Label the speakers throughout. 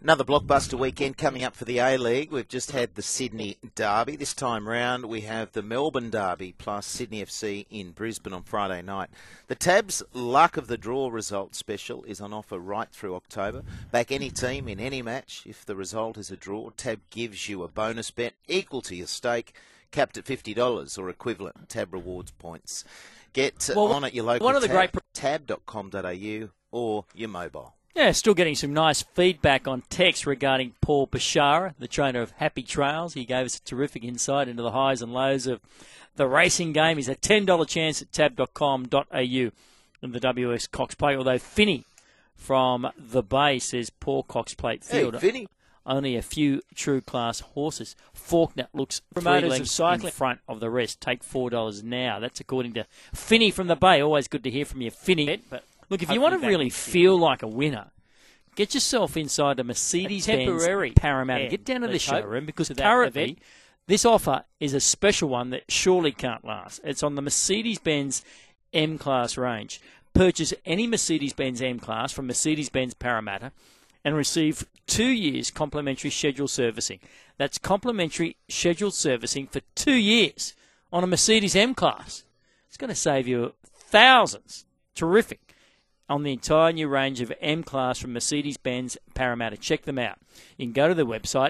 Speaker 1: Another blockbuster weekend coming up for the A-League. We've just had the Sydney Derby. This time round we have the Melbourne Derby plus Sydney FC in Brisbane on Friday night. The Tabs Luck of the Draw result special is on offer right through October. Back any team in any match. If the result is a draw, Tab gives you a bonus bet equal to your stake, capped at $50 or equivalent Tab Rewards points. Get on at your local tab.com.au or your mobile.
Speaker 2: Yeah, still getting some nice feedback on text regarding Paul Bashara, the trainer of Happy Trails. He gave us a terrific insight into the highs and lows of the racing game. He's a $10 chance at tab.com.au in the WS Cox Plate, although Finney from the Bay says poor Cox Plate field.
Speaker 1: Hey, Finney.
Speaker 2: Only a few true class horses. Faulkner looks 3 lengths in front of the rest. Take $4 now. That's according to Finney from the Bay. Always good to hear from you, Finney. But look, if you want to really feel like a winner, get yourself inside a Mercedes-Benz Parramatta. Get down to the showroom because currently this offer is a special one that surely can't last. It's on the Mercedes-Benz M-Class range. Purchase any Mercedes-Benz M-Class from Mercedes-Benz Parramatta and receive 2 years complimentary scheduled servicing. That's complimentary scheduled servicing for 2 years on a Mercedes M-Class. It's going to save you thousands. Terrific. On the entire new range of M-Class from Mercedes-Benz Parramatta. Check them out. You can go to their website,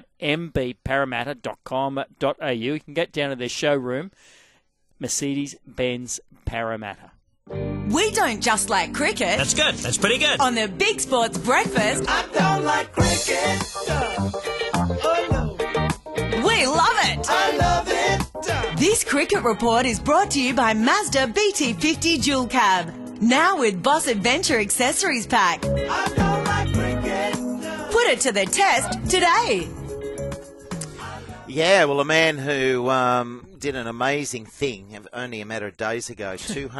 Speaker 2: mbparramatta.com.au. You can get down to their showroom, Mercedes-Benz Parramatta.
Speaker 3: We don't just like cricket.
Speaker 4: That's good. That's pretty good.
Speaker 3: On the Big Sports Breakfast,
Speaker 5: I don't like cricket. Oh no.
Speaker 3: We love it.
Speaker 5: I love it.
Speaker 3: This cricket report is brought to you by Mazda BT50 Dual Cab. Now with Boss Adventure Accessories Pack.
Speaker 5: I don't like cricket.
Speaker 3: Put it to the test today.
Speaker 1: Yeah, well, a man who did an amazing thing only a matter of days ago,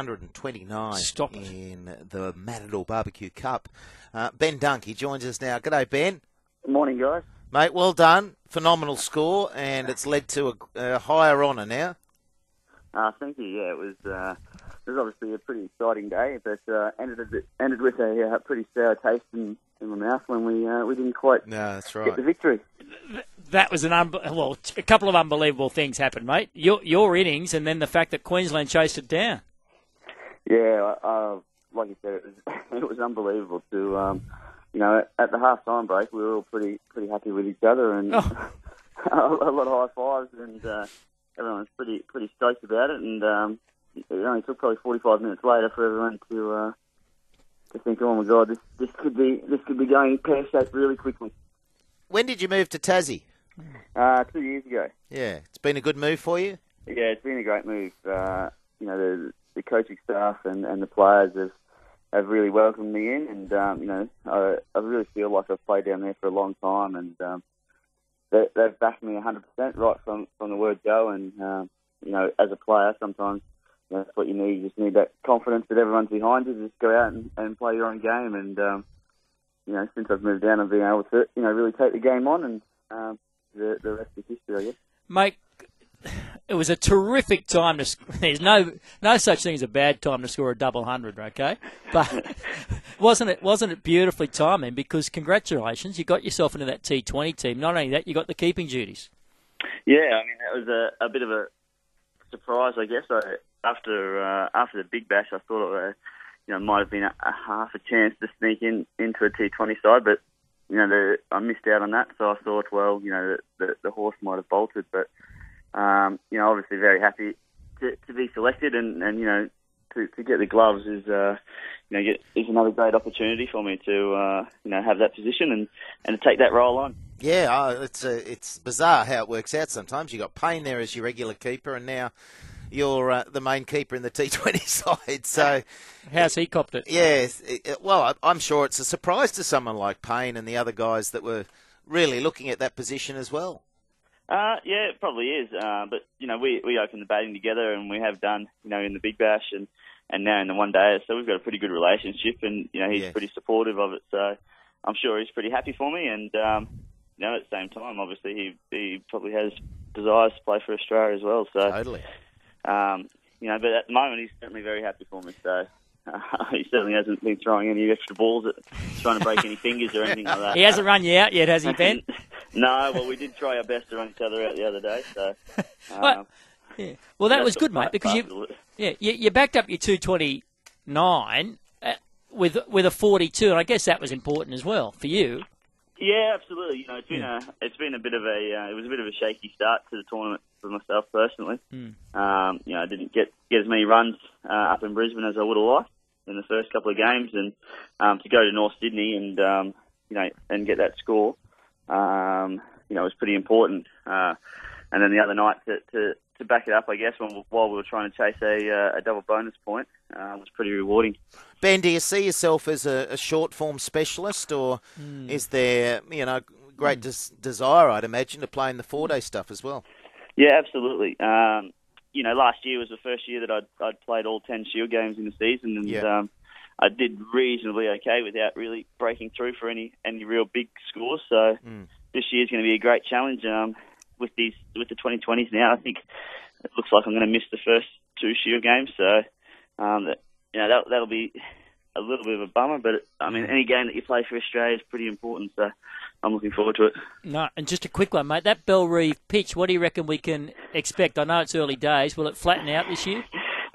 Speaker 1: 229 in the Matador Barbecue Cup. Ben Dunk, he joins us now. G'day, Ben.
Speaker 6: Good morning, guys.
Speaker 1: Mate, well done. Phenomenal score, and it's led to a higher honour now.
Speaker 6: Thank you. Yeah, it was obviously a pretty exciting day, but ended with a pretty sour taste in my mouth when we didn't quite get the victory.
Speaker 2: That was a couple of unbelievable things happened, mate. Your innings, and then the fact that Queensland chased it down.
Speaker 6: Yeah, like you said, it was unbelievable. To at the half-time break, we were all pretty happy with each other, and a lot of high fives, and everyone was pretty stoked about it. And it only took probably 45 minutes later for everyone to think, oh my God, this could be going pear-shaped really quickly.
Speaker 1: When did you move to Tassie?
Speaker 6: 2 years ago.
Speaker 1: Yeah, it's been a good move for you?
Speaker 6: Yeah, it's been a great move. The coaching staff and the players have really welcomed me in, and I really feel like I've played down there for a long time, and they've backed me 100% right from the word go. And as a player, sometimes that's what you need. You just need that confidence that everyone's behind you to just go out and play your own game. And since I've moved down, I've been able to really take the game on, and the rest is history, I guess.
Speaker 2: Mate, it was a terrific time to. There's no such thing as a bad time to score a double 100, okay? But wasn't it beautifully timed? Because congratulations, you got yourself into that T20 team. Not only that, you got the keeping duties.
Speaker 6: Yeah, I mean that was a bit of a surprise, I guess. After the Big Bash, I thought it might have been a half a chance to sneak into a T20 side, but I missed out on that. So I thought, well, the horse might have bolted, but obviously very happy to be selected, and to get the gloves is is another great opportunity for me to have that position and to take that role on.
Speaker 1: Yeah, it's bizarre how it works out sometimes. You got Payne there as your regular keeper, and now you're the main keeper in the T20 side. So
Speaker 2: how's he copped it?
Speaker 1: Yeah, well, I'm sure it's a surprise to someone like Payne and the other guys that were really looking at that position as well.
Speaker 6: Yeah, it probably is. But we opened the batting together, and we have done in the Big Bash and now in the one day. So we've got a pretty good relationship, and he's pretty supportive of it. So I'm sure he's pretty happy for me. And at the same time, obviously he probably has desires to play for Australia as well. So
Speaker 1: totally.
Speaker 6: But at the moment he's certainly very happy for me. So He certainly hasn't been throwing any extra balls at trying to break any fingers or anything like that.
Speaker 2: He hasn't run you out yet, has he, Ben?
Speaker 6: No, well, we did try our best to run each other out the other day. So,
Speaker 2: yeah. Well, that was good, mate, because you backed up your 229 with a 42, and I guess that was important as well for you.
Speaker 6: Yeah, absolutely. It's been a bit of a shaky start to the tournament for myself personally. I didn't get as many runs up in Brisbane as I would have liked in the first couple of games, and to go to North Sydney and and get that score, was pretty important. And then the other night to back it up, I guess, while we were trying to chase a double bonus point, was pretty rewarding.
Speaker 1: Ben, do you see yourself as a short form specialist, or is there, great desire, I'd imagine, to play in the 4-day stuff as well?
Speaker 6: Yeah, absolutely. Last year was the first year that I'd played all 10 Shield games in the season, and I did reasonably okay without really breaking through for any real big scores. So this year's going to be a great challenge. With the 2020s now, I think it looks like I'm going to miss the first 2 Shield games. So that'll be a little bit of a bummer. But any game that you play for Australia is pretty important. So I'm looking forward to it.
Speaker 2: No, and just a quick one, mate. That Bellerive pitch, what do you reckon we can expect? I know it's early days. Will it flatten out this year?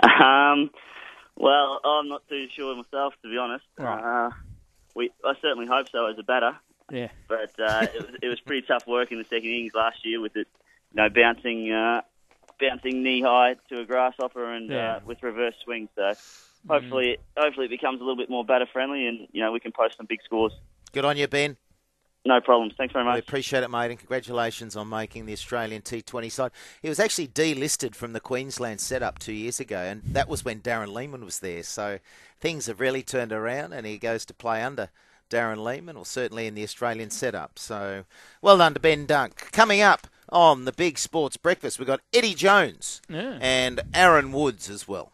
Speaker 6: Well, I'm not too sure myself, to be honest.
Speaker 2: Right.
Speaker 6: I certainly hope so as a batter.
Speaker 2: Yeah.
Speaker 6: But it was pretty tough work in the second innings last year with it, bouncing knee high to a grasshopper and with reverse swing. So hopefully it becomes a little bit more batter friendly, and we can post some big scores.
Speaker 1: Good on you, Ben.
Speaker 6: No problems. Thanks very much.
Speaker 1: We appreciate it, mate, and congratulations on making the Australian T20 side. He was actually delisted from the Queensland setup 2 years ago, and that was when Darren Lehman was there. So things have really turned around, and he goes to play under Darren Lehman, or certainly in the Australian setup. So well done to Ben Dunk. Coming up on the Big Sports Breakfast, we've got Eddie Jones and Aaron Woods as well.